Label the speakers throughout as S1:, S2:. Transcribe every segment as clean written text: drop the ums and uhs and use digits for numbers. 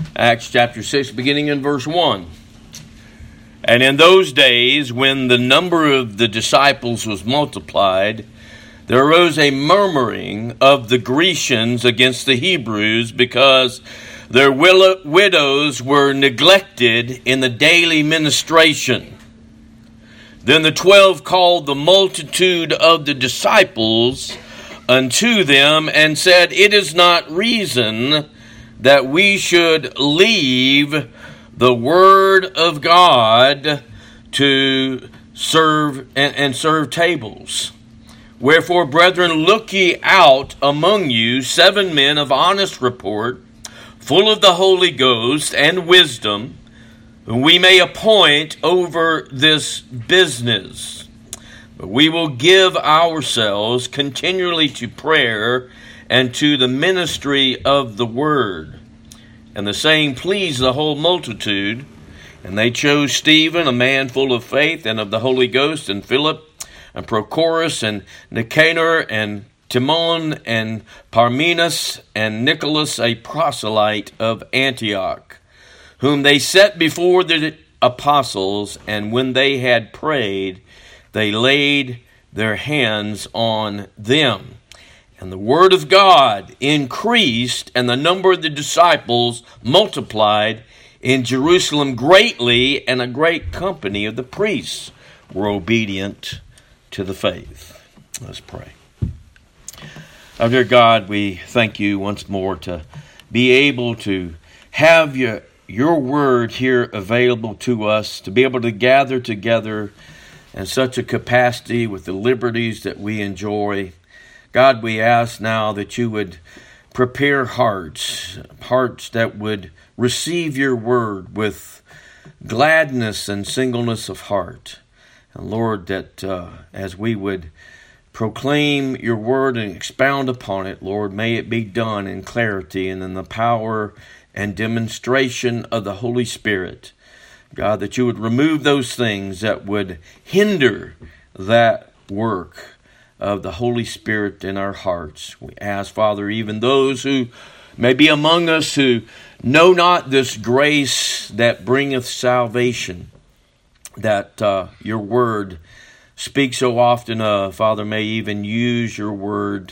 S1: Acts chapter 6, beginning in verse 1. And in those days, when the number of the disciples was multiplied, there arose a murmuring of the Grecians against the Hebrews, because their widows were neglected in the daily ministration. Then the 12 called the multitude of the disciples unto them, and said, It is not reason that we should leave the word of God to serve and serve tables. Wherefore, brethren, look ye out among you 7 men of honest report, full of the Holy Ghost and wisdom, whom we may appoint over this business. But we will give ourselves continually to prayer and to the ministry of the word. And the saying pleased the whole multitude. And they chose Stephen, a man full of faith and of the Holy Ghost, and Philip, and Prochorus, and Nicanor, and Timon, and Parmenas, and Nicholas, a proselyte of Antioch, whom they set before the apostles. And when they had prayed, they laid their hands on them. And the word of God increased, and the number of the disciples multiplied in Jerusalem greatly, and a great company of the priests were obedient to the faith. Let's pray. Our dear God, we thank you once more to be able to have your word here available to us, to be able to gather together in such a capacity with the liberties that we enjoy. God, we ask now that you would prepare hearts that would receive your word with gladness and singleness of heart. And Lord, that as we would proclaim your word and expound upon it, Lord, may it be done in clarity and in the power and demonstration of the Holy Spirit. God, that you would remove those things that would hinder that work of the Holy Spirit in our hearts. We ask, Father, even those who may be among us who know not this grace that bringeth salvation, that your word speaks so often of, Father, may even use your word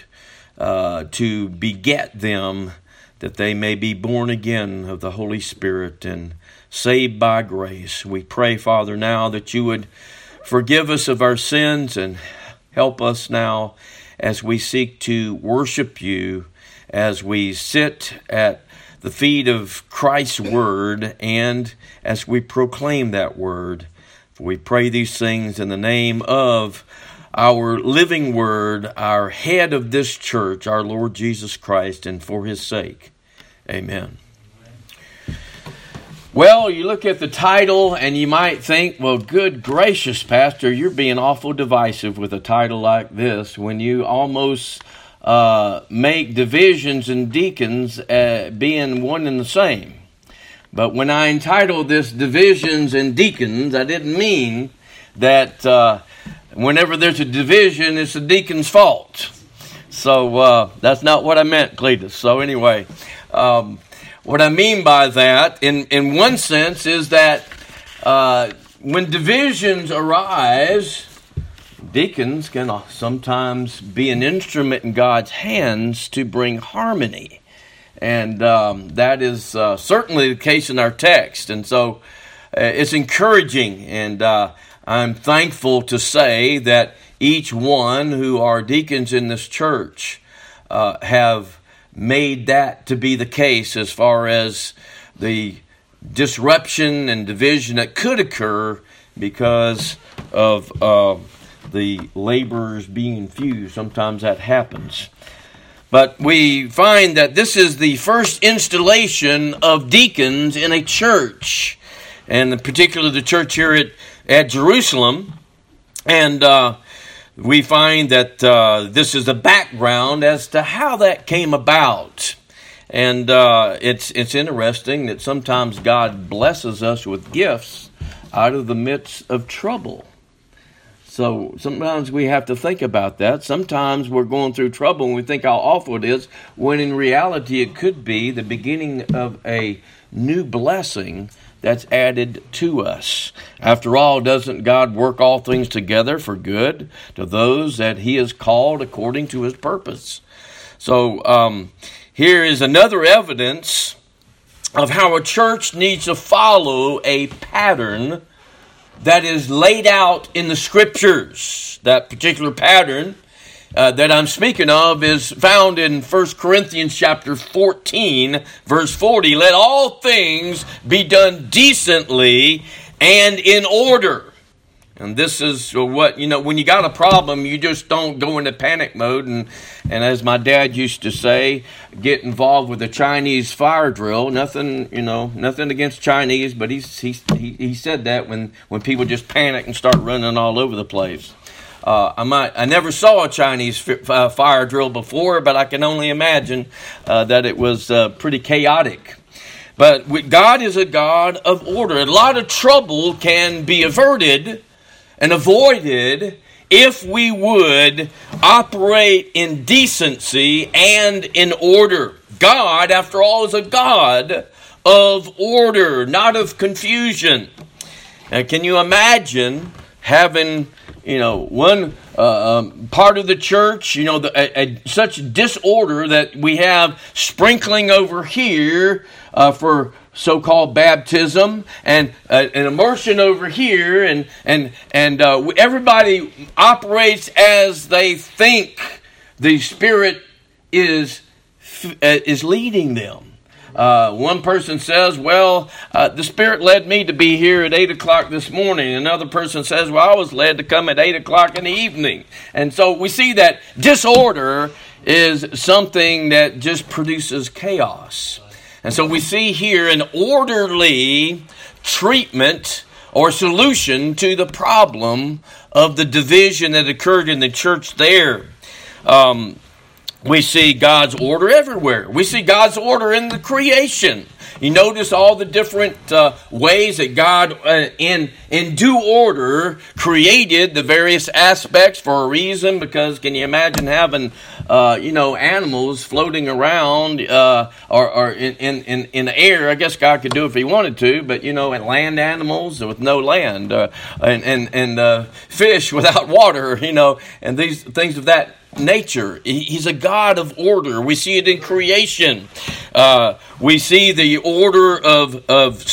S1: to beget them, that they may be born again of the Holy Spirit and saved by grace. We pray, Father, now that you would forgive us of our sins and help us now as we seek to worship you, as we sit at the feet of Christ's word, and as we proclaim that word. We pray these things in the name of our living word, our head of this church, our Lord Jesus Christ, and for his sake. Amen. Well, you look at the title and you might think, well, good gracious, Pastor, you're being awful divisive with a title like this when you almost make divisions and deacons being one and the same. But when I entitled this Divisions and Deacons, I didn't mean that whenever there's a division, it's the deacon's fault. So that's not what I meant, Cletus. So anyway, what I mean by that, in one sense, is that when divisions arise, deacons can sometimes be an instrument in God's hands to bring harmony. And that is certainly the case in our text. And so it's encouraging, and I'm thankful to say that each one who are deacons in this church have made that to be the case as far as the disruption and division that could occur because of the laborers being few. Sometimes that happens. But we find that this is the first installation of deacons in a church, and particularly the church here at Jerusalem. And we find that this is the background as to how that came about. And it's interesting that sometimes God blesses us with gifts out of the midst of trouble. So sometimes we have to think about that. Sometimes we're going through trouble and we think how awful it is, when in reality it could be the beginning of a new blessing that's added to us. After all, doesn't God work all things together for good to those that He has called according to His purpose? So here is another evidence of how a church needs to follow a pattern that is laid out in the Scriptures. That particular pattern that I'm speaking of is found in 1 Corinthians chapter 14, verse 40. Let all things be done decently and in order. And this is what, when you got a problem, you just don't go into panic mode. And as my dad used to say, get involved with a Chinese fire drill. Nothing against Chinese, but he said that when people just panic and start running all over the place. I never saw a Chinese fire drill before, but I can only imagine that it was pretty chaotic. But God is a God of order. A lot of trouble can be averted and avoided if we would operate in decency and in order. God, after all, is a God of order, not of confusion. Now, can you imagine having, one part of the church, such disorder that we have sprinkling over here for so-called baptism, and an immersion over here, and everybody operates as they think the Spirit is leading them. One person says, the Spirit led me to be here at 8 o'clock this morning. Another person says, I was led to come at 8 o'clock in the evening. And so we see that disorder is something that just produces chaos. And so we see here an orderly treatment or solution to the problem of the division that occurred in the church there. We see God's order everywhere. We see God's order in the creation. You notice all the different ways that God, in due order, created the various aspects for a reason. Because can you imagine having, animals floating around or in the air? I guess God could do it if He wanted to, but and land animals with no land, and fish without water, and these things of that nature. He's a God of order. We see it in creation. We see the order of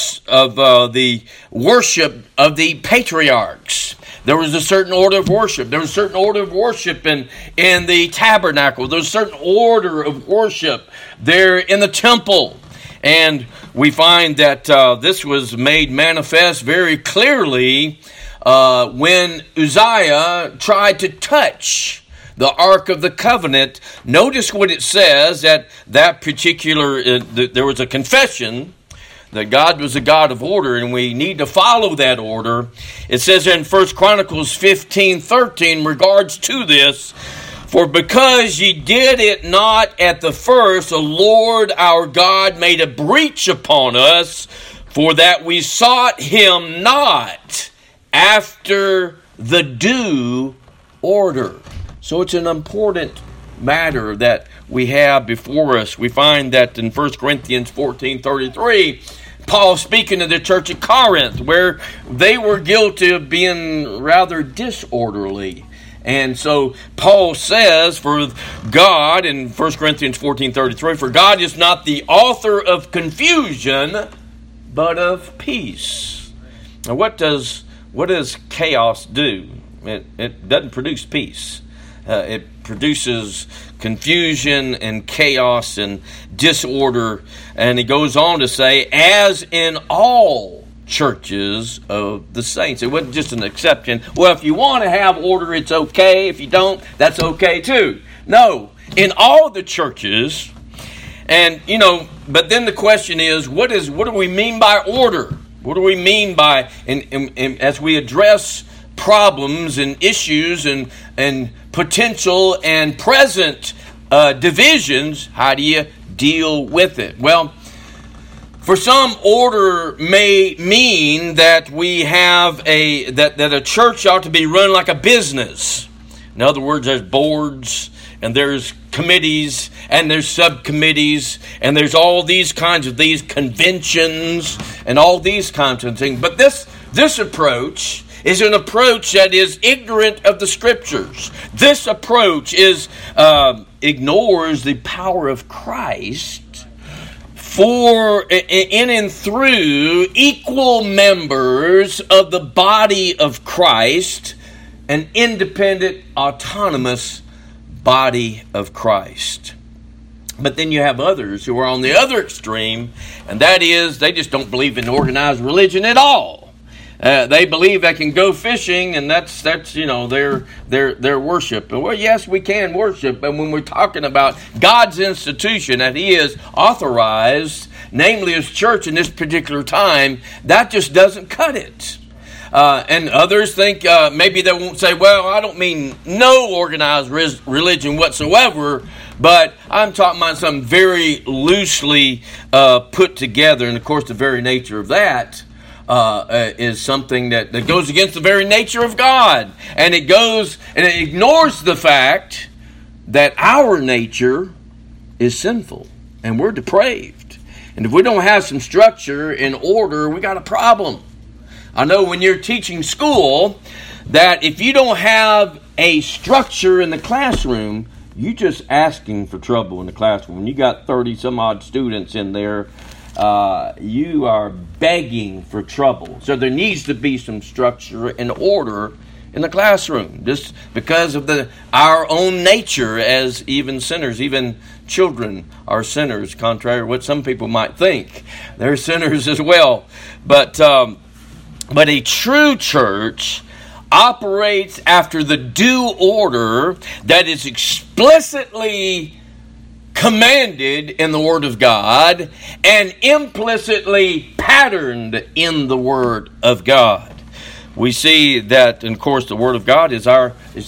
S1: the worship of the patriarchs. There was a certain order of worship. There was a certain order of worship in the tabernacle. There was a certain order of worship there in the temple. And we find that this was made manifest very clearly when Uzziah tried to touch the Ark of the Covenant. Notice what it says, that particular, there was a confession that God was a God of order, and we need to follow that order. It says in 1 Chronicles 15:13, regards to this, for because ye did it not at the first, the Lord our God made a breach upon us, for that we sought Him not after the due order. So it's an important matter that we have before us. We find that in 1 Corinthians 14:33, Paul speaking to the church at Corinth, where they were guilty of being rather disorderly. And so Paul says, for God, in 1 Corinthians 14:33, for God is not the author of confusion, but of peace. Now what does chaos do? It doesn't produce peace. It produces confusion and chaos and disorder. And he goes on to say, as in all churches of the saints. It wasn't just an exception. Well, if you want to have order, it's okay. If you don't, that's okay too. No, in all the churches. And, but then the question is, what do we mean by order? What do we mean by, as we address problems and issues and potential and present divisions, how do you deal with it? Well, For some, order may mean that we have that a church ought to be run like a business. In other words, there's boards, and there's committees, and there's subcommittees, and there's all these kinds of these conventions, and all these kinds of things. But this approach is an approach that is ignorant of the Scriptures. This approach ignores the power of Christ for in and through equal members of the body of Christ, an independent, autonomous body of Christ. But then you have others who are on the other extreme, and that is they just don't believe in organized religion at all. They believe they can go fishing, and that's their worship. Well, yes, we can worship, but when we're talking about God's institution that He has authorized, namely His church in this particular time, that just doesn't cut it. And others think maybe they won't say, well, I don't mean no organized religion whatsoever, but I'm talking about something very loosely put together. And of course, the very nature of that is something that goes against the very nature of God. And it ignores the fact that our nature is sinful and we're depraved. And if we don't have some structure and order, we got a problem. I know when you're teaching school that if you don't have a structure in the classroom, you're just asking for trouble in the classroom. When you got 30 some odd students in there, you are begging for trouble. So there needs to be some structure and order in the classroom, just because of our own nature as even sinners. Even children are sinners, contrary to what some people might think. They're sinners as well. But a true church operates after the due order that is explicitly commanded in the Word of God and implicitly patterned in the Word of God. We see that, and of course, the Word of God is our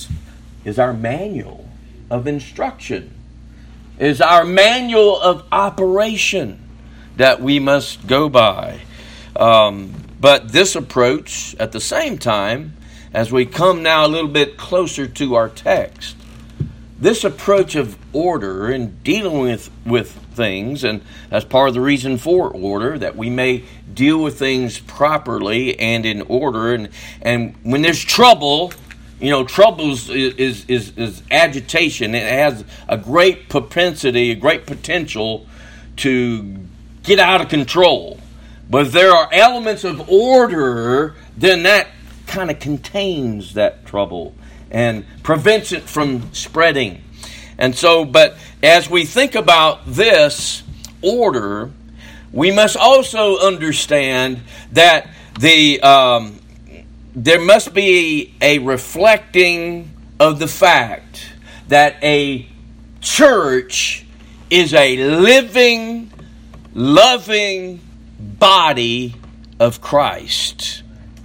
S1: manual of instruction, is our manual of operation that we must go by. But this approach, at the same time, as we come now a little bit closer to our text, this approach of order in dealing with things, and that's part of the reason for order, that we may deal with things properly and in order. And when there's trouble, trouble is agitation. It has a great propensity, a great potential to get out of control. But if there are elements of order, then that kind of contains that trouble and prevents it from spreading. And so, but as we think about this order, we must also understand that there must be a reflecting of the fact that a church is a living, loving body of Christ.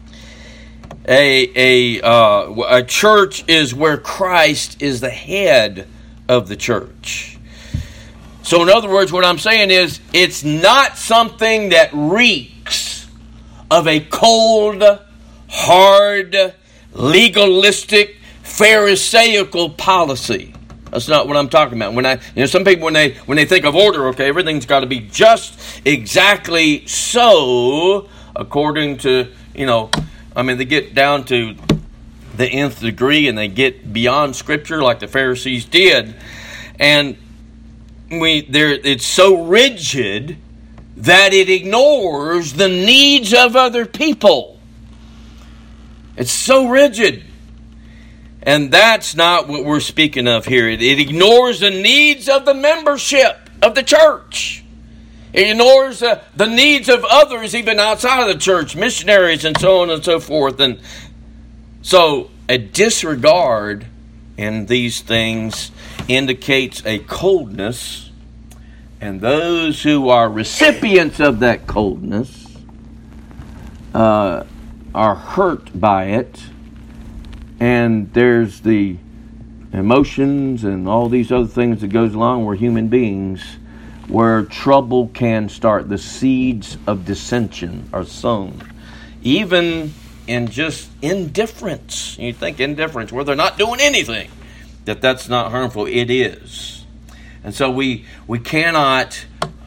S1: A church is where Christ is the head of the church. So in other words, what I'm saying is, it's not something that reeks of a cold, hard, legalistic, pharisaical policy. That's not what I'm talking about. Some people, when they think of order, okay, everything's got to be just exactly so, according to, they get down to the nth degree and they get beyond Scripture like the Pharisees did. And it's so rigid that it ignores the needs of other people. It's so rigid. And that's not what we're speaking of here. It ignores the needs of the membership of the church. It ignores the needs of others even outside of the church, missionaries and so on and so forth. And so a disregard in these things indicates a coldness, and those who are recipients of that coldness are hurt by it. And there's the emotions and all these other things that goes along. We're human beings. where trouble can start. The seeds of dissension are sown. Even in just indifference. You think indifference, where they're not doing anything, that's not harmful. It is. And so we cannot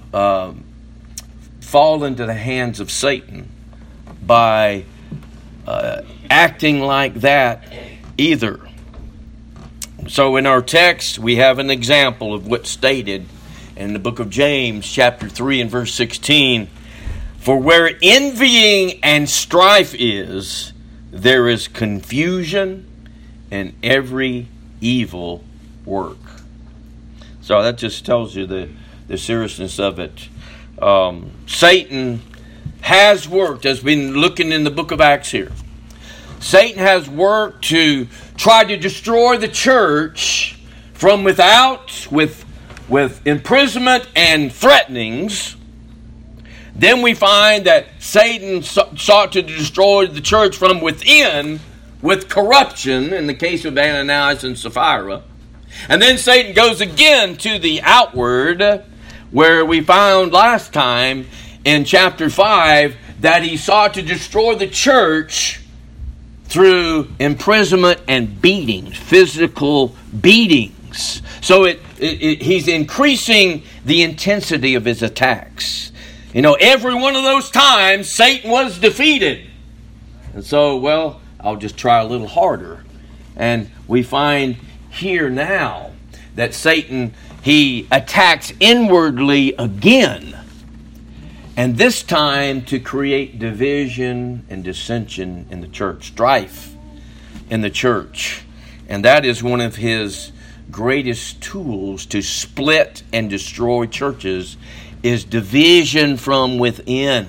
S1: fall into the hands of Satan by acting like that either. So in our text, we have an example of what's stated in the book of James, chapter 3 and verse 16. For where envying and strife is, there is confusion and every evil work. So that just tells you the seriousness of it. Satan has worked, as we've been looking in the book of Acts here. Satan has worked to try to destroy the church from without with imprisonment and threatenings. Then we find that Satan sought to destroy the church from within with corruption, in the case of Ananias and Sapphira. And then Satan goes again to the outward, where we found last time in chapter 5 that he sought to destroy the church through imprisonment and beatings, physical beatings. So he's increasing the intensity of his attacks. You know, every one of those times Satan was defeated. And so, well, I'll just try a little harder. And we find here now that Satan, he attacks inwardly again. And this time to create division and dissension in the church, strife in the church. And that is one of his greatest tools to split and destroy churches, is division from within.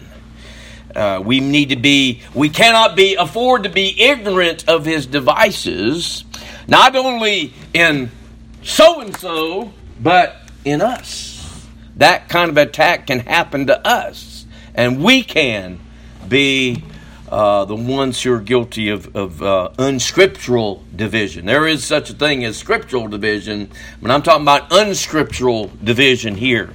S1: We cannot afford to be ignorant of his devices, not only in so-and-so, but in us. That kind of attack can happen to us, and we can be the ones who are guilty of unscriptural division. There is such a thing as scriptural division, but I'm talking about unscriptural division here.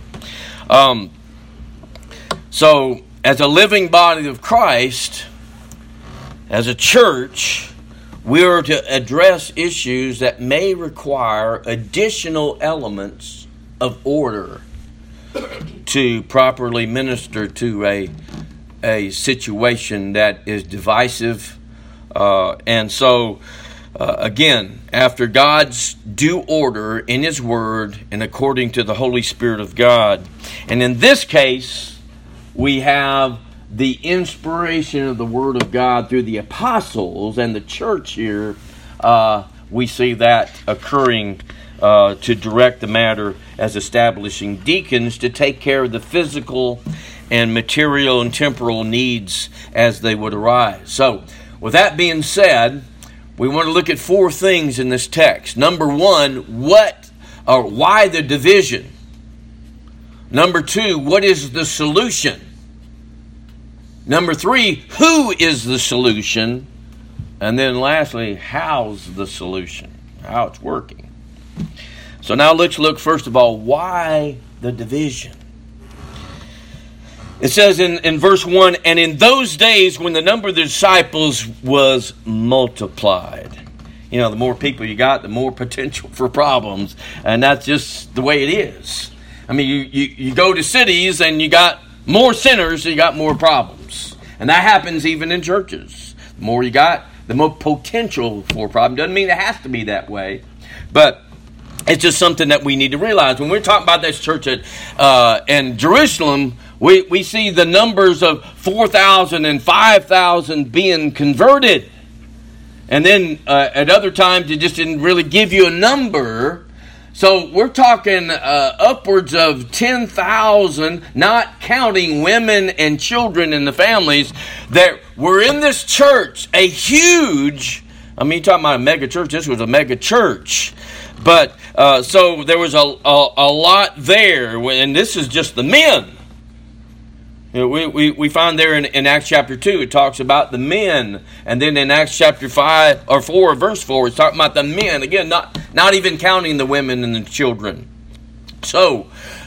S1: So, as a living body of Christ, as a church, we are to address issues that may require additional elements of order to properly minister to a situation that is divisive. And so, again, after God's due order in His Word and according to the Holy Spirit of God. And in this case, we have the inspiration of the Word of God through the apostles and the church here. We see that occurring to direct the matter as establishing deacons to take care of the physical and material and temporal needs as they would arise. So, with that being said, we want to look at four things in this text. Number one, why the division? Number two, what is the solution? Number three, who is the solution? And then lastly, how's the solution? How it's working. So now let's look first of all, why the division? It says in verse 1, and in those days when the number of the disciples was multiplied. You know, the more people you got, the more potential for problems. And that's just the way it is. I mean, you go to cities and you got more sinners, so you got more problems. And that happens even in churches. The more you got, the more potential for problems. Doesn't mean it has to be that way. But it's just something that we need to realize. When we're talking about this church in Jerusalem, we see the numbers of 4,000 and 5,000 being converted. And then at other times, it just didn't really give you a number. So we're talking upwards of 10,000, not counting women and children in the families, that were in this church. A huge, you're talking about a mega church. This was a mega church. But so there was a lot there, and this is just the men. You know, we find there in Acts chapter 2, it talks about the men. And then in Acts chapter 5 or 4, verse 4, it's talking about the men. Again, not even counting the women and the children. So,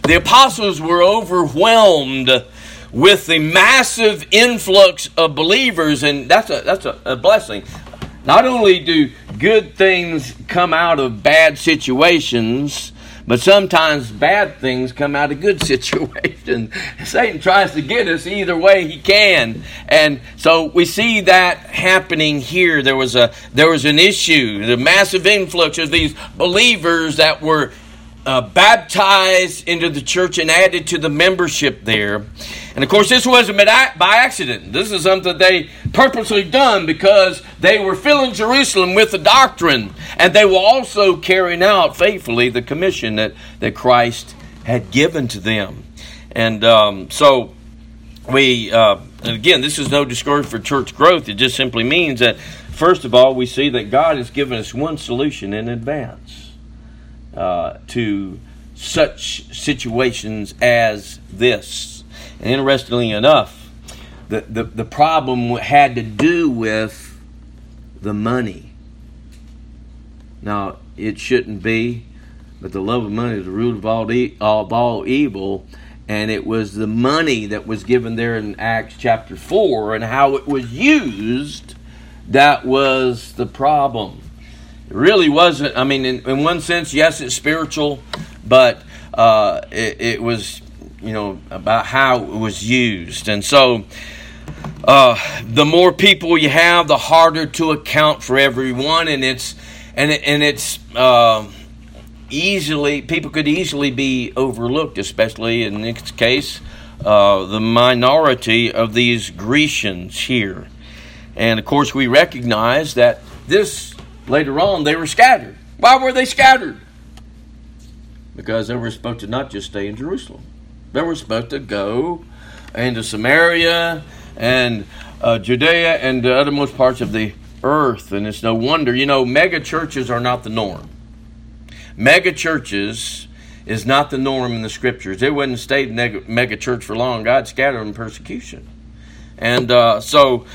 S1: the apostles were overwhelmed with the massive influx of believers, and that's a blessing. Not only do good things come out of bad situations, but sometimes bad things come out of good situations. Satan tries to get us either way he can. And so we see that happening here. There was an issue, the massive influx of these believers that were baptized into the church and added to the membership there. And of course, this wasn't by accident. This is something they purposely done because they were filling Jerusalem with the doctrine, and they were also carrying out faithfully the commission that Christ had given to them. And so we, again, this is no discouragement for church growth. It just simply means that, first of all, we see that God has given us one solution in advance to such situations as this. And interestingly enough, the problem had to do with the money. Now, it shouldn't be, but the love of money is the root of all evil. And it was the money that was given there in Acts chapter 4 and how it was used that was the problem. It really wasn't. I mean, in one sense, yes, it's spiritual, but it was, about how it was used. And so the more people you have, the harder to account for everyone, and it's easily, people could easily be overlooked, especially in this case, the minority of these Grecians here. And of course, we recognize that this, later on, they were scattered. Why were they scattered? Because they were supposed to not just stay in Jerusalem. They were supposed to go into Samaria and Judea and the uttermost parts of the earth. And it's no wonder, mega churches are not the norm. Mega churches is not the norm in the scriptures. They wouldn't stay in mega church for long. God scattered them in persecution. And so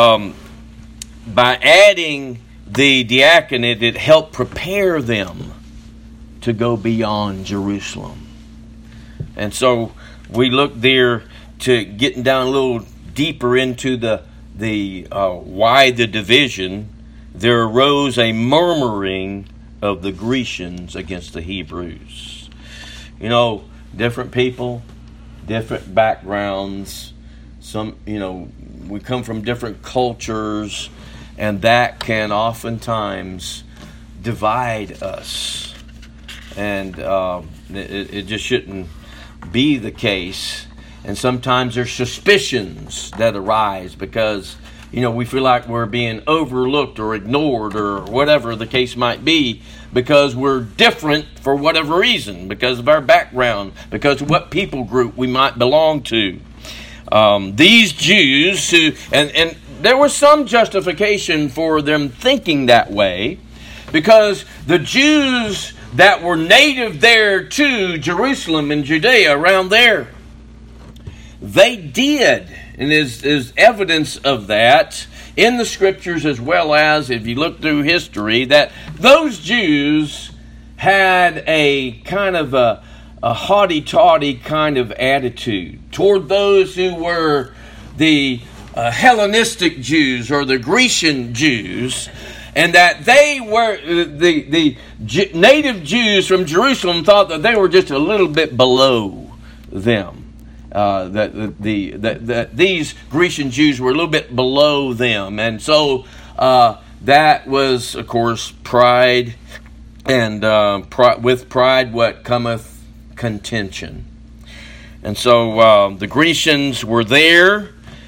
S1: by adding the diaconate, it helped prepare them to go beyond Jerusalem. And so we look there to getting down a little deeper into the why the division. There arose a murmuring of the Grecians against the Hebrews. Different people, different backgrounds. Some, we come from different cultures, and that can oftentimes divide us. And it just shouldn't be the case. And sometimes there's suspicions that arise because, we feel like we're being overlooked or ignored or whatever the case might be because we're different for whatever reason, because of our background, because of what people group we might belong to. These Jews who, and there was some justification for them thinking that way, because the Jews that were native there to Jerusalem and Judea around there, they did, and is evidence of that in the scriptures as well as if you look through history, that those Jews had a kind of a haughty-taughty kind of attitude toward those who were the Hellenistic Jews or the Grecian Jews, and that they were the native Jews from Jerusalem thought that they were just a little bit below them. That these Grecian Jews were a little bit below them, and so that was, of course, pride, and with pride, what cometh contention. And so the Grecians were there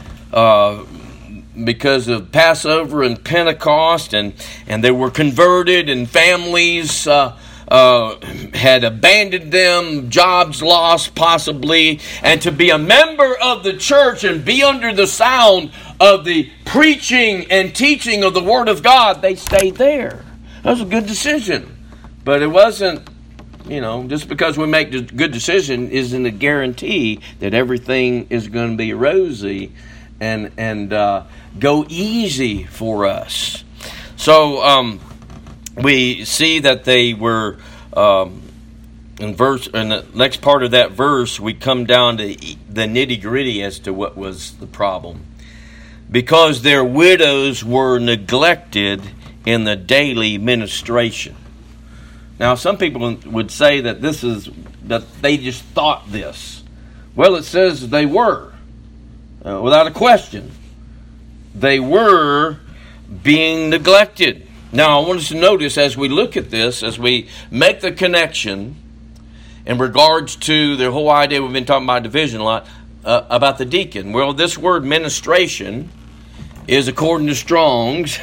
S1: because of Passover and Pentecost, and they were converted, and families had abandoned them, jobs lost possibly, and to be a member of the church and be under the sound of the preaching and teaching of the Word of God, they stayed there. That was a good decision. But it wasn't, just because we make a good decision isn't a guarantee that everything is going to be rosy and go easy for us. So we see that they were in the next part of that verse, we come down to the nitty-gritty as to what was the problem. Because their widows were neglected in the daily ministration. Now, some people would say that they just thought this. Well, it says they were, without a question. They were being neglected. Now, I want us to notice as we look at this, as we make the connection in regards to the whole idea we've been talking about division a lot, about the deacon. Well, this word ministration is, according to Strong's,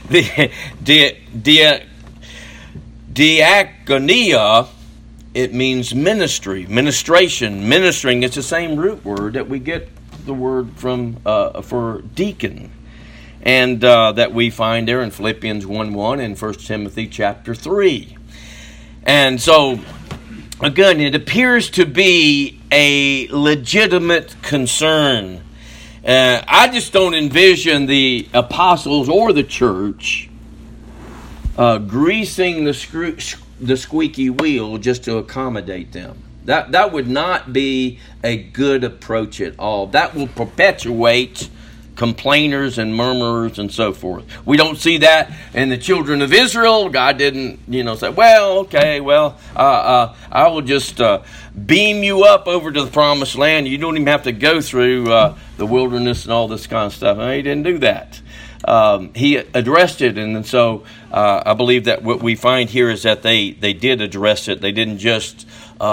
S1: diakonia. It means ministry, ministration, ministering. It's the same root word that we get the word from for deacon, and that we find there in Philippians 1:1 and 1 Timothy chapter 3. And so, again, it appears to be a legitimate concern. I just don't envision the apostles or the church greasing the squeaky wheel just to accommodate them. That would not be a good approach at all. That will perpetuate complainers and murmurers and so forth. We don't see that in the children of Israel. God didn't, say, well, okay, I will just beam you up over to the promised land. You don't even have to go through the wilderness and all this kind of stuff. No, he didn't do that. He addressed it, and so I believe that what we find here is that they did address it. They didn't just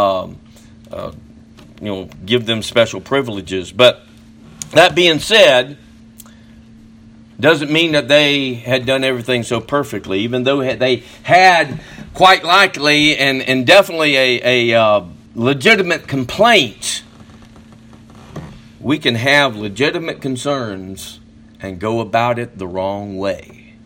S1: give them special privileges. But that being said, doesn't mean that they had done everything so perfectly, even though they had quite likely and definitely a legitimate complaint. We can have legitimate concerns and go about it the wrong way.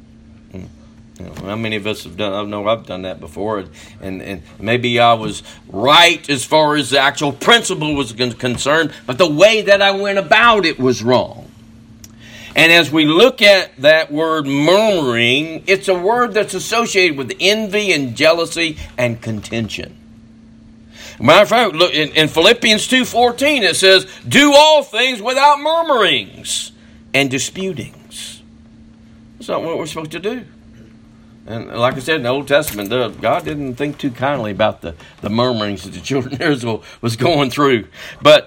S1: How many of us have done? I know I've done that before, and maybe I was right as far as the actual principle was concerned, but the way that I went about it was wrong. And as we look at that word murmuring, it's a word that's associated with envy and jealousy and contention. Matter of fact, look in Philippians 2:14, it says, "Do all things without murmurings and disputings." That's not what we're supposed to do. And like I said, in the Old Testament, God didn't think too kindly about the murmurings that the children of Israel was going through. But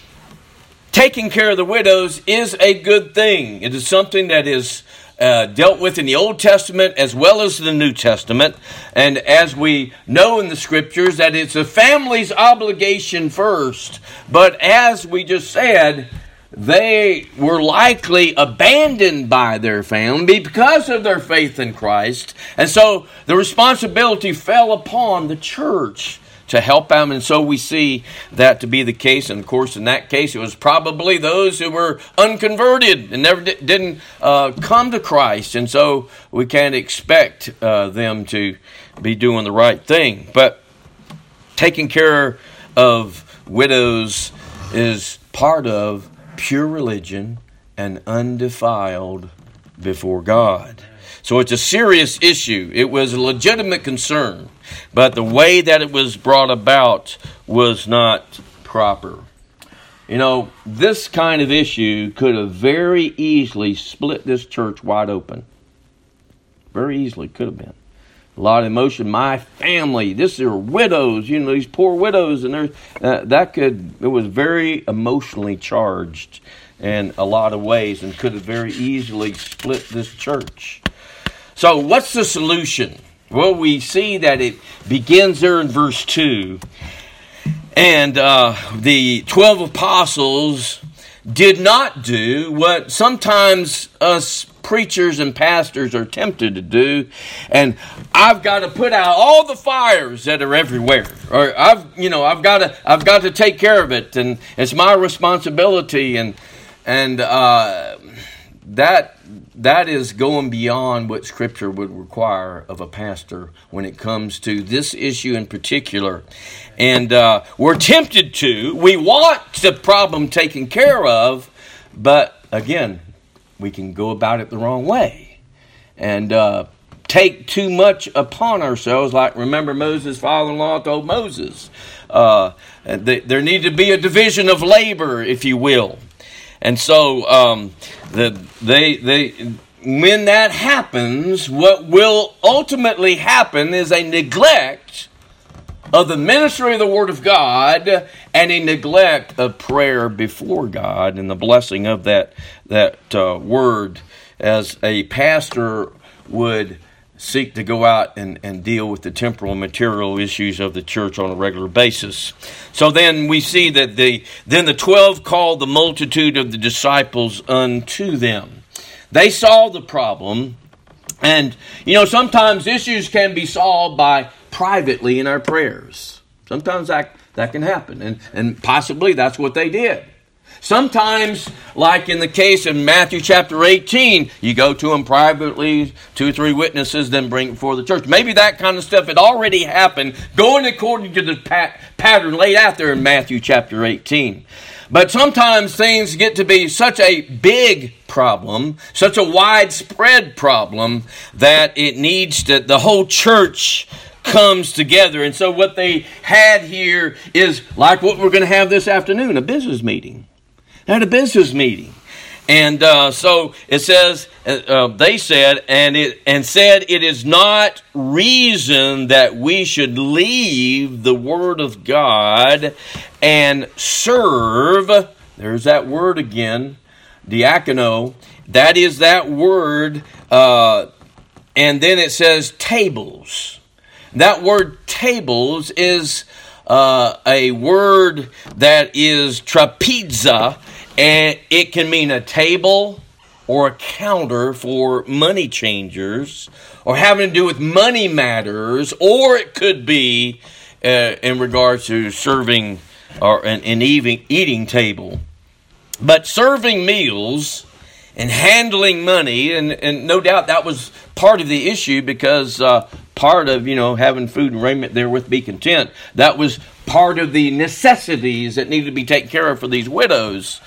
S1: taking care of the widows is a good thing. It is something that is dealt with in the Old Testament as well as the New Testament. And as we know in the Scriptures, that it's a family's obligation first. But as we just said, they were likely abandoned by their family because of their faith in Christ. And so the responsibility fell upon the church to help them. And so we see that to be the case. And of course, in that case, it was probably those who were unconverted and never didn't come to Christ. And so we can't expect them to be doing the right thing. But taking care of widows is part of pure religion and undefiled before God. So it's a serious issue. It was a legitimate concern, but the way that it was brought about was not proper. This kind of issue could have very easily split this church wide open. Very easily could have been. A lot of emotion. My family, this are widows, these poor widows, and it was very emotionally charged in a lot of ways and could have very easily split this church. So what's the solution? Well, we see that it begins there in verse 2. And the 12 apostles did not do what sometimes us preachers and pastors are tempted to do, and I've got to put out all the fires that are everywhere, or I've got to take care of it, and it's my responsibility, and that is going beyond what Scripture would require of a pastor when it comes to this issue in particular. And we're tempted to. We want the problem taken care of, but again, we can go about it the wrong way. And take too much upon ourselves. Like, remember Moses' father-in-law told Moses, there need to be a division of labor, if you will. And so when that happens, what will ultimately happen is a neglect of the ministry of the Word of God and a neglect of prayer before God and the blessing of that Word, as a pastor would seek to go out and deal with the temporal and material issues of the church on a regular basis. So then we see that the 12 called the multitude of the disciples unto them. They saw the problem, and sometimes issues can be solved by privately in our prayers. Sometimes that can happen, and possibly that's what they did. Sometimes, like in the case of Matthew chapter 18, you go to them privately, 2 or 3 witnesses, then bring it before the church. Maybe that kind of stuff had already happened, going according to the pattern laid out there in Matthew chapter 18. But sometimes things get to be such a big problem, such a widespread problem, that it needs to, the whole church comes together. And so what they had here is like what we're going to have this afternoon, a business meeting. They had a business meeting. And so it says, they said, it is not reason that we should leave the Word of God and serve. There's that word again, diakono. That is that word. And then it says tables. That word tables is a word that is trapeza. And it can mean a table or a counter for money changers, or having to do with money matters, or it could be in regards to serving or an eating table. But serving meals and handling money, and no doubt that was part of the issue, because part of having food and raiment therewith be content, that was part of the necessities that needed to be taken care of for these widows.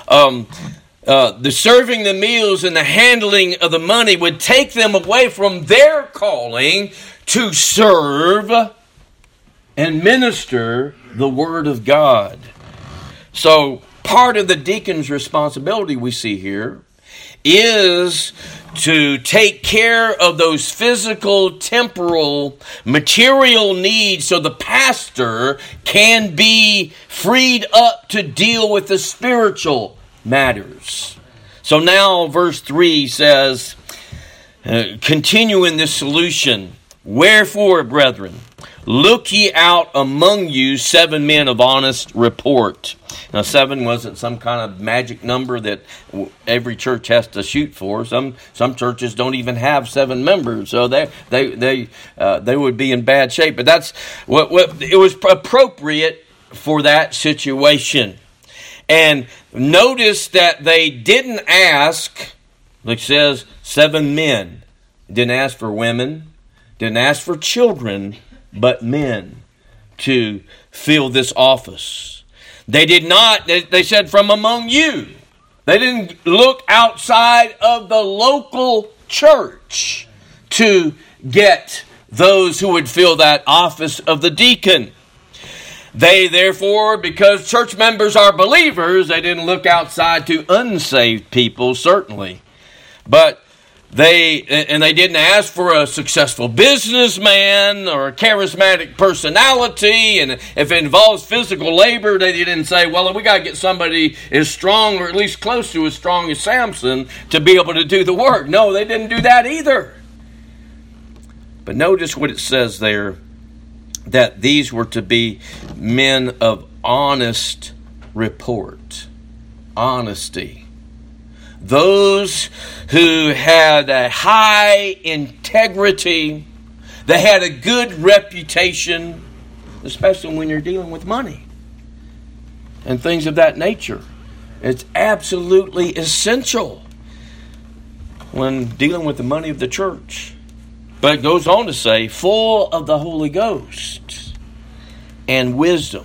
S1: The serving the meals and the handling of the money would take them away from their calling to serve and minister the Word of God. So part of the deacon's responsibility we see here is to take care of those physical, temporal, material needs so the pastor can be freed up to deal with the spiritual matters. So now verse 3 says, continue in this solution. Wherefore, brethren, look ye out among you 7 men of honest report. Now, 7 wasn't some kind of magic number that every church has to shoot for. Some churches don't even have 7 members, so they would be in bad shape. But that's what it was appropriate for that situation. And notice that they didn't ask, like it says, 7 men. Didn't ask for women, didn't ask for children, but men to fill this office. They did not, they said, from among you. They didn't look outside of the local church to get those who would fill that office of the deacon. They, therefore, because church members are believers, they didn't look outside to unsaved people, certainly. But they didn't ask for a successful businessman or a charismatic personality. And if it involves physical labor, they didn't say, well, we got to get somebody as strong or at least close to as strong as Samson to be able to do the work. No, they didn't do that either. But notice what it says there, that these were to be men of honest report. Honesty. Those who had a high integrity, they had a good reputation, especially when you're dealing with money and things of that nature. It's absolutely essential when dealing with the money of the church. But it goes on to say, full of the Holy Ghost and wisdom.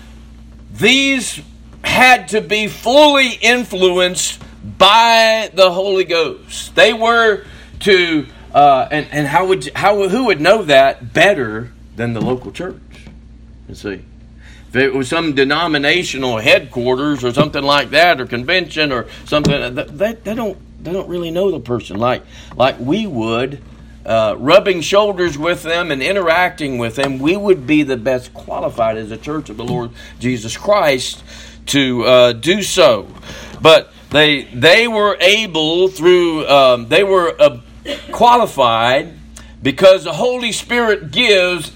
S1: These had to be fully influenced by the Holy Ghost. They were to And who would know that better than the local church? You see, if it was some denominational headquarters or something like that, or convention or something, they don't really know the person like we would. Rubbing shoulders with them and interacting with them, we would be the best qualified as a church of the Lord Jesus Christ to do so. But they were able through they were qualified because the Holy Spirit gives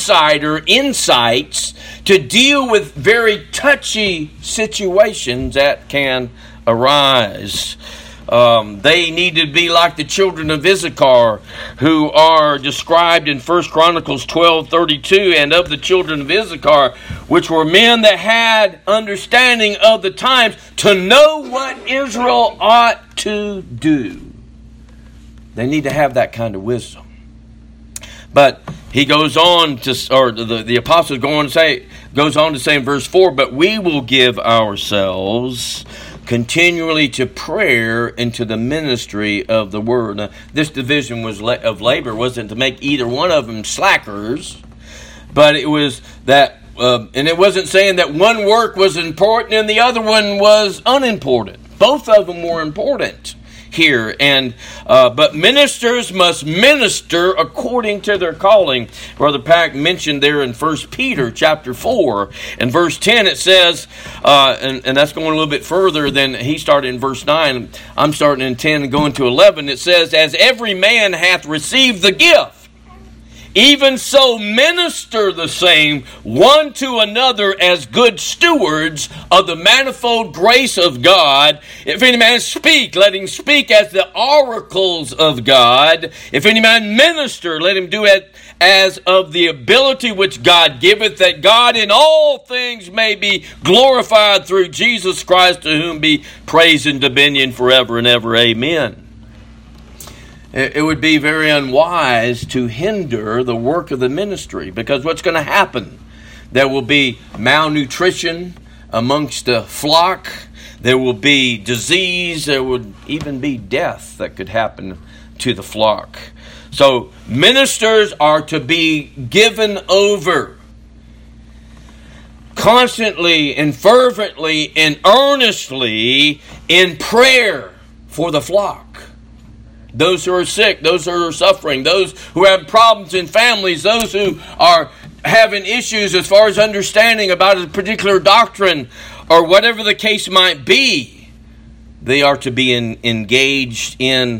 S1: insights to deal with very touchy situations that can arise. They need to be like the children of Issachar, who are described in 1 Chronicles 12:32, and of the children of Issachar, which were men that had understanding of the times, to know what Israel ought to do. They need to have that kind of wisdom. But he goes on to, or the apostle goes on to say in verse 4, but we will give ourselves continually to prayer and to the ministry of the word. Now, this division of labor wasn't to make either one of them slackers, but it was that, and it wasn't saying that one work was important and the other one was unimportant. Both of them were important here, and but ministers must minister according to their calling. Brother Pack mentioned there in 1 Peter chapter 4 and verse 10, it says, and that's going a little bit further than he started in verse 9. I'm starting in 10 and going to 11. It says, as every man hath received the gift, even so minister the same one to another as good stewards of the manifold grace of God. If any man speak, let him speak as the oracles of God. If any man minister, let him do it as of the ability which God giveth, that God in all things may be glorified through Jesus Christ, to whom be praise and dominion forever and ever. Amen. It would be very unwise to hinder the work of the ministry, because what's going to happen? There will be malnutrition amongst the flock. There will be disease. There would even be death that could happen to the flock. So ministers are to be given over constantly and fervently and earnestly in prayer for the flock. Those who are sick, those who are suffering, those who have problems in families, those who are having issues as far as understanding about a particular doctrine or whatever the case might be, they are to be engaged in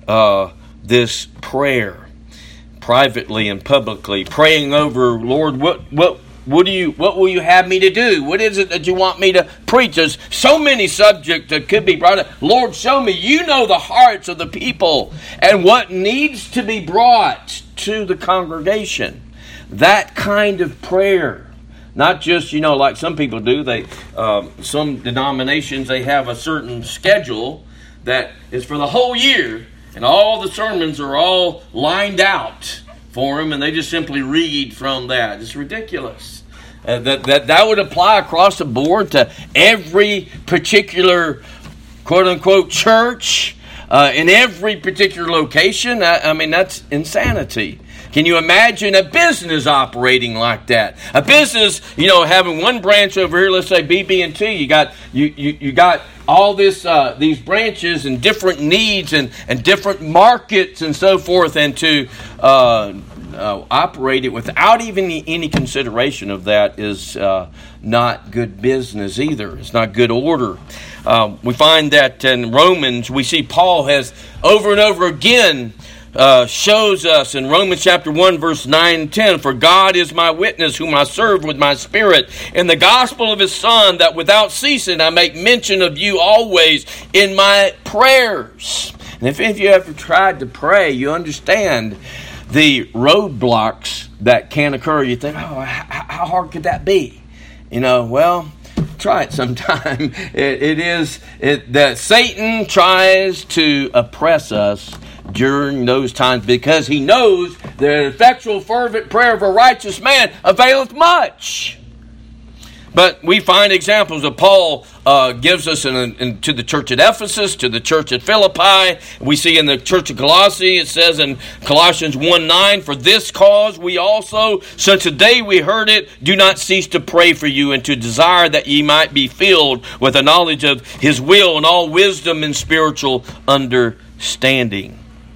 S1: this prayer, privately and publicly, praying over, Lord, what will you have me to do? What is it that you want me to preach? There's so many subjects that could be brought up. Lord, show me. You know the hearts of the people and what needs to be brought to the congregation. That kind of prayer. Not just, like some people do. Some denominations, they have a certain schedule that is for the whole year, and all the sermons are all lined out for them, and they just simply read from that. It's ridiculous. That would apply across the board to every particular quote-unquote church in every particular location. I mean, that's insanity. Can you imagine a business operating like that? A business, having one branch over here, let's say BB&T. You got all these branches and different needs and different markets and so forth, and to operate it without even any consideration of that is not good business either. It's not good order. We find that in Romans, we see Paul has over and over again shows us in Romans chapter 1 verse 9 and 10, for God is my witness, whom I serve with my spirit in the gospel of his Son, that without ceasing I make mention of you always in my prayers. And if any of you ever tried to pray, you understand the roadblocks that can occur. You think, how hard could that be? Well, try it sometime. It is that Satan tries to oppress us during those times, because he knows the effectual fervent prayer of a righteous man availeth much. But we find examples of Paul gives us to the church at Ephesus, to the church at Philippi. We see in the church of Colossae, it says in Colossians 1:9, "For this cause we also, since the day we heard it, do not cease to pray for you and to desire that ye might be filled with the knowledge of his will and all wisdom and spiritual understanding."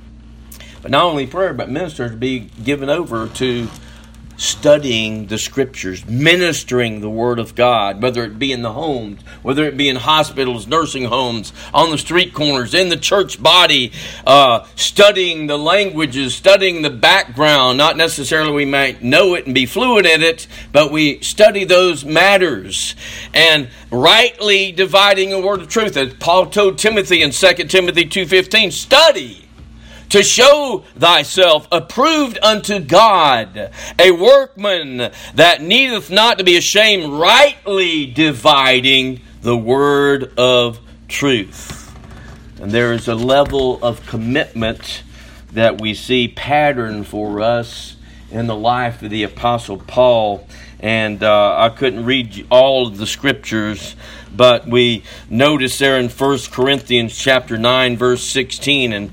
S1: But not only prayer, but ministers be given over to studying the Scriptures, ministering the Word of God, whether it be in the homes, whether it be in hospitals, nursing homes, on the street corners, in the church body, studying the languages, studying the background. Not necessarily we might know it and be fluent in it, but we study those matters. And rightly dividing the word of truth. As Paul told Timothy in 2 Timothy 2:15, study to show thyself approved unto God, a workman that needeth not to be ashamed, rightly dividing the word of truth. And there is a level of commitment that we see patterned for us in the life of the Apostle Paul. And I couldn't read all of the scriptures, but we notice there in 1 Corinthians chapter 9, verse 16 and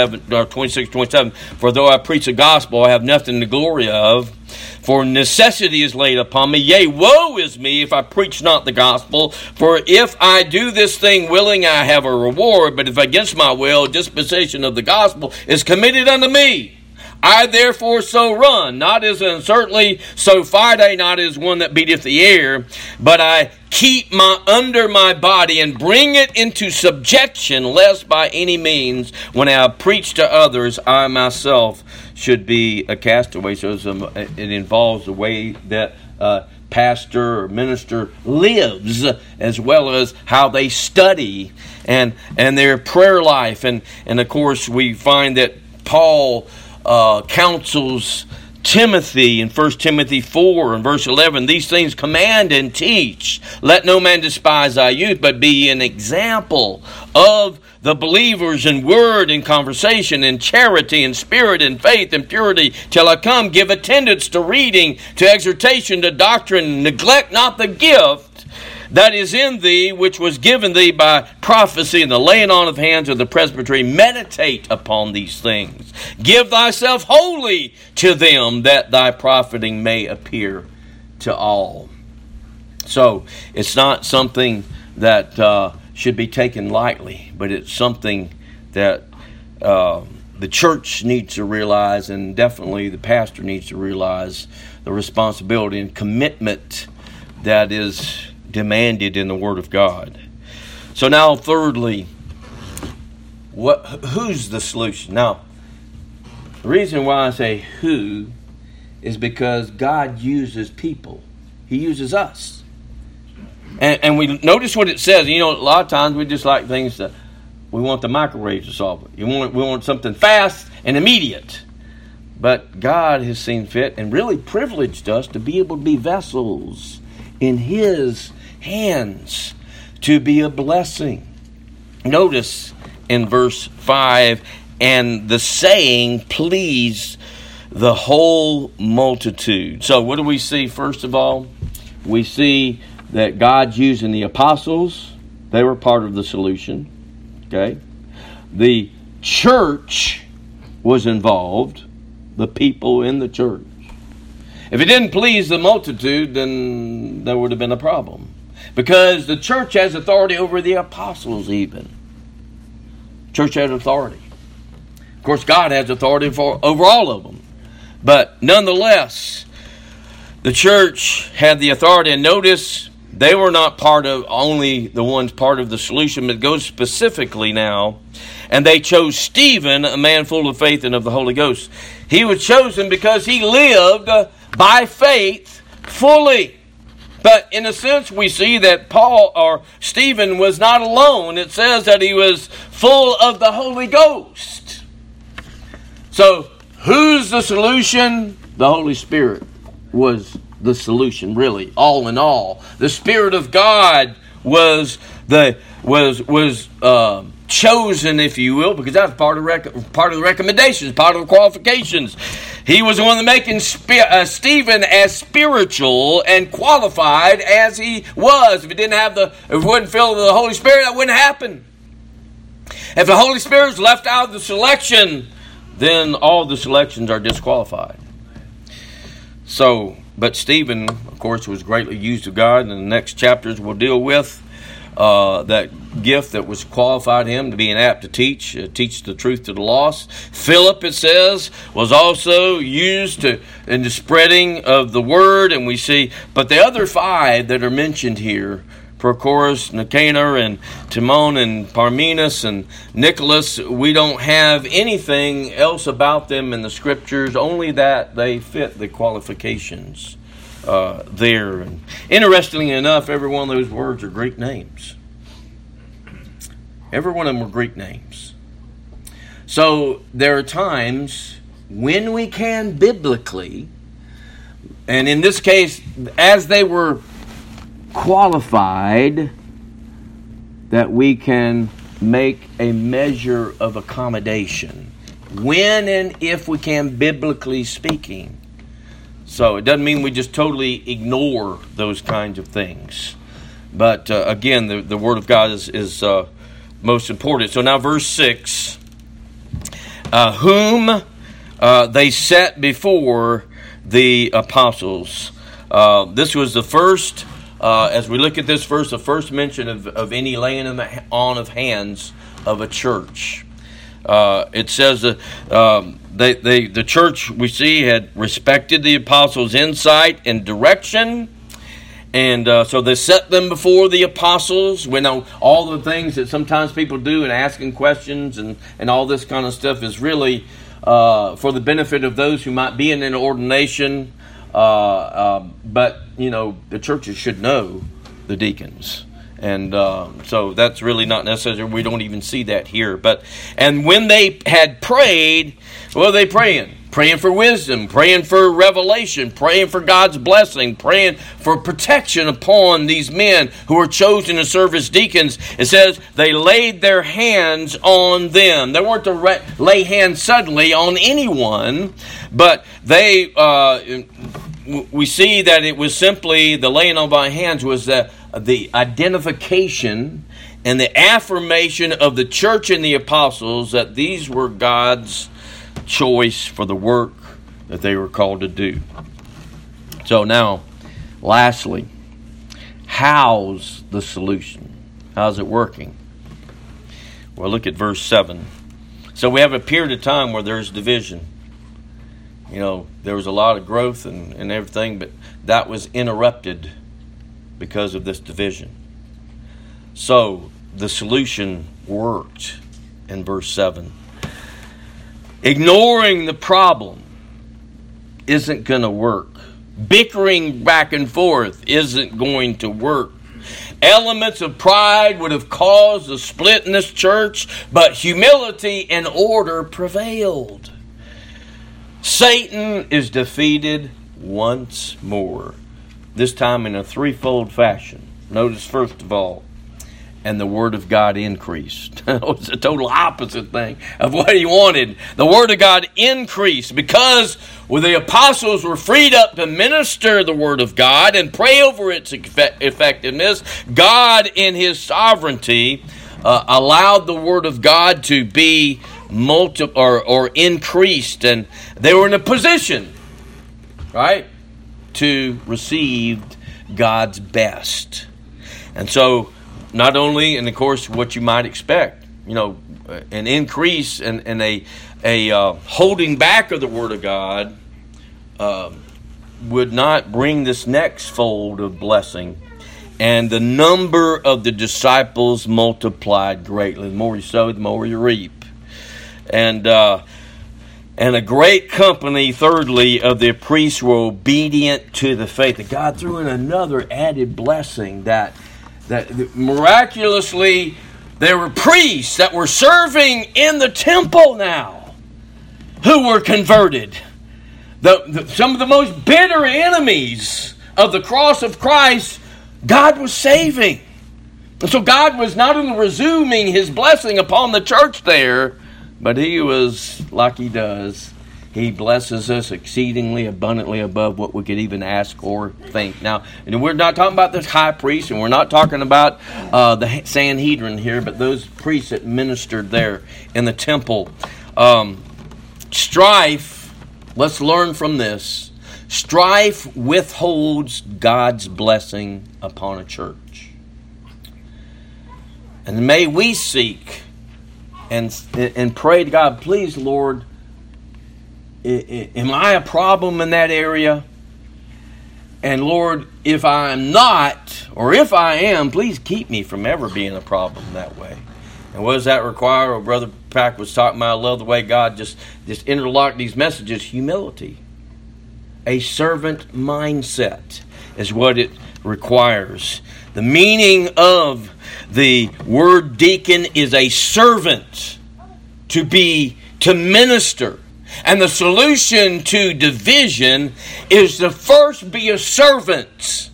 S1: 26-27, "For though I preach the gospel, I have nothing to glory of, for necessity is laid upon me. Yea, woe is me if I preach not the gospel. For if I do this thing willing, I have a reward. But if against my will, disposition of the gospel is committed unto me. I therefore so run, not as uncertainly, so fight I not as one that beateth the air, but I keep under my body and bring it into subjection, lest by any means, when I preach to others, I myself should be a castaway." So it involves the way that pastor or minister lives, as well as how they study and their prayer life. And of course, we find that Paul counsels Timothy in 1 Timothy 4 and verse 11, "These things command and teach. Let no man despise thy youth, but be an example of the believers in word and conversation, in charity and spirit and faith and purity, till I come. Give attendance to reading, to exhortation, to doctrine. Neglect not the gift that is in thee, which was given thee by prophecy and the laying on of hands of the presbytery. Meditate upon these things. Give thyself wholly to them, that thy profiting may appear to all." So it's not something that should be taken lightly, but it's something that the church needs to realize, and definitely the pastor needs to realize the responsibility and commitment that is demanded in the Word of God. So now, thirdly, who's the solution? Now, the reason why I say who is because God uses people. He uses us. And we notice what it says. You know, a lot of times we just like things that we want the microwave to solve it. We want something fast and immediate. But God has seen fit and really privileged us to be able to be vessels in His hands to be a blessing. Notice in verse 5, "And the saying pleased the whole multitude." So what do we see first of all? We see that God's using the apostles. They were part of the solution. Okay? The church was involved. The people in the church. If it didn't please the multitude, then there would have been a problem. Because the church has authority over the apostles even. Church has authority. Of course, God has authority over all of them. But nonetheless, the church had the authority. And notice, they were not only the ones part of the solution, but it goes specifically now. "And they chose Stephen, a man full of faith and of the Holy Ghost." He was chosen because he lived by faith fully. But in a sense, we see that Stephen was not alone. It says that he was full of the Holy Ghost. So, who's the solution? The Holy Spirit was the solution, really, all in all. The Spirit of God was chosen, if you will, because that's part of the recommendations, part of the qualifications. He was the one that making Stephen as spiritual and qualified as he was. If it wasn't filled with the Holy Spirit, that wouldn't happen. If the Holy Spirit is left out of the selection, then all the selections are disqualified. So, but Stephen, of course, was greatly used of God, and the next chapters we'll deal with that gift that was qualified him to be an apt to teach the truth to the lost. Philip, it says, was also used in the spreading of the word, and we see, but the other five that are mentioned here, Prochorus, Nicanor, and Timon, and Parmenas, and Nicholas, we don't have anything else about them in the Scriptures, only that they fit the qualifications there. And interestingly enough, every one of those words are Greek names. Every one of them are Greek names. So there are times when we can biblically, and in this case, as they were qualified, that we can make a measure of accommodation when and if we can, biblically speaking. So it doesn't mean we just totally ignore those kinds of things, but again, the Word of God is most important. So now verse 6, whom they set before the apostles. This was the first, as we look at this verse, the first mention of any laying on of hands of a church. It says that the church, we see, had respected the apostles' insight and direction. And so they set them before the apostles. We know all the things that sometimes people do and asking questions and all this kind of stuff is really for the benefit of those who might be in an ordination. But, the churches should know the deacons. And so that's really not necessary. We don't even see that here. And when they had prayed, what are they praying? Praying for wisdom, praying for revelation, praying for God's blessing, praying for protection upon these men who are chosen to serve as deacons. It says they laid their hands on them. They weren't to lay hands suddenly on anyone, but they, we see that it was simply the laying on by hands was the identification and the affirmation of the church and the apostles that these were God's choice for the work that they were called to do. So now, lastly, how's the solution? How's it working? Well, look at verse 7. So we have a period of time where there's division. There was a lot of growth and everything, but that was interrupted because of this division. So the solution worked in verse 7. Ignoring the problem isn't going to work. Bickering back and forth isn't going to work. Elements of pride would have caused a split in this church, but humility and order prevailed. Satan is defeated once more, this time in a threefold fashion. Notice, first of all, and the Word of God increased. It was a total opposite thing of what he wanted. The Word of God increased because when the apostles were freed up to minister the Word of God and pray over its effectiveness, God in His sovereignty allowed the Word of God to be or increased, and they were in a position, right, to receive God's best. And so, not only, and of course, what you might expect, an increase and a holding back of the Word of God would not bring this next fold of blessing. And the number of the disciples multiplied greatly. The more you sow, the more you reap. And a great company, thirdly, of the priests were obedient to the faith. That God threw in another added blessing that miraculously there were priests that were serving in the temple now who were converted. Some of the most bitter enemies of the cross of Christ, God was saving. And so God was not only resuming His blessing upon the church there, but He was, like He does, He blesses us exceedingly abundantly above what we could even ask or think. Now, and we're not talking about this high priest, and we're not talking about the Sanhedrin here, but those priests that ministered there in the temple. Strife, let's learn from this. Strife withholds God's blessing upon a church. And may we seek and pray to God, please, Lord, am I a problem in that area? And Lord, if I'm not, or if I am, please keep me from ever being a problem that way. And what does that require? Well, Brother Pack was talking about, I love the way God just interlocked these messages. Humility. A servant mindset is what it requires. The meaning of the word deacon is a servant, to minister. And the solution to division is to first be a servant,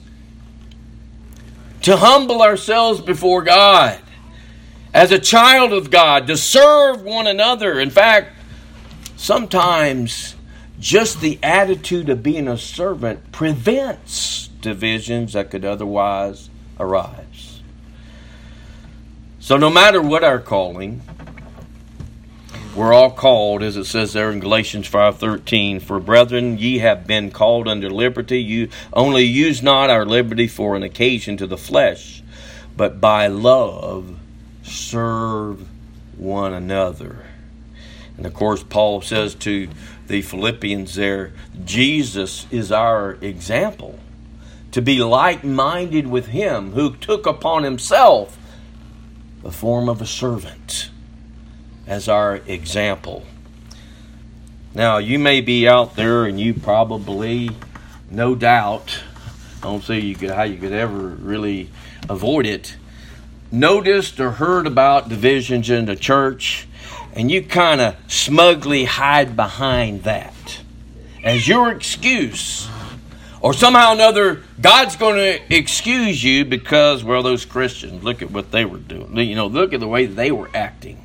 S1: to humble ourselves before God as a child of God, to serve one another. In fact, sometimes just the attitude of being a servant prevents divisions that could otherwise arise. So no matter what our calling, we're all called, as it says there in Galatians 5:13, for brethren, ye have been called unto liberty. You only use not our liberty for an occasion to the flesh, but by love serve one another. And of course, Paul says to the Philippians there, Jesus is our example, to be like-minded with him who took upon himself the form of a servant as our example. Now, you may be out there and you probably, no doubt, I don't see how you could ever really avoid it, noticed or heard about divisions in the church, and you kind of smugly hide behind that as your excuse. Or somehow or another, God's going to excuse you because, well, those Christians, look at what they were doing. Look at the way they were acting.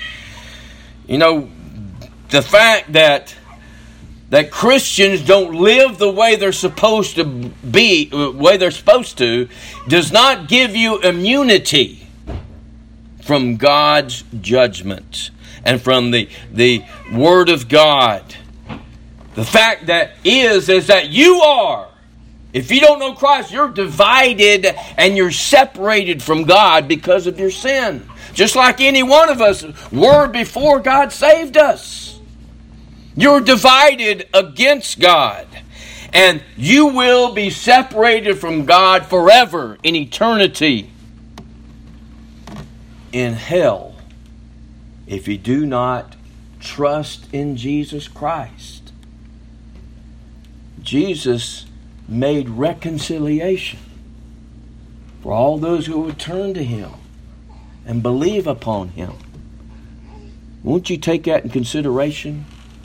S1: The fact that Christians don't live the way they're supposed to be, the way they're supposed to, does not give you immunity from God's judgment and from the Word of God. The fact that is that you are, if you don't know Christ, you're divided and you're separated from God because of your sin. Just like any one of us were before God saved us. You're divided against God. And you will be separated from God forever in eternity in hell if you do not trust in Jesus Christ. Jesus made reconciliation for all those who would turn to him and believe upon him. Won't you take that in consideration?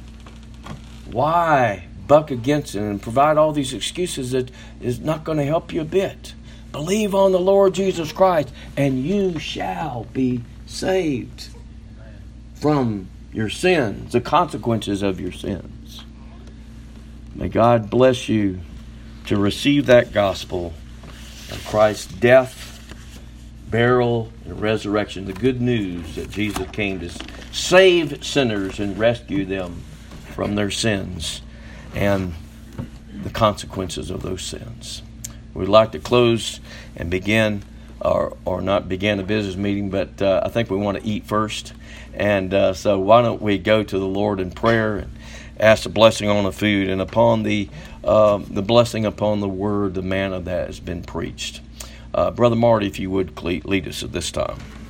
S1: Why buck against it and provide all these excuses that is not going to help you a bit? Believe on the Lord Jesus Christ and you shall be saved from your sins, the consequences of your sins. May God bless you to receive that gospel of Christ's death, burial, and resurrection. The good news that Jesus came to save sinners and rescue them from their sins and the consequences of those sins. We'd like to close and begin, or not begin a business meeting, but I think we want to eat first. And so why don't we go to the Lord in prayer and ask the blessing on the food and upon the blessing upon the word, the manna that has been preached. Brother Marty, if you would lead us at this time.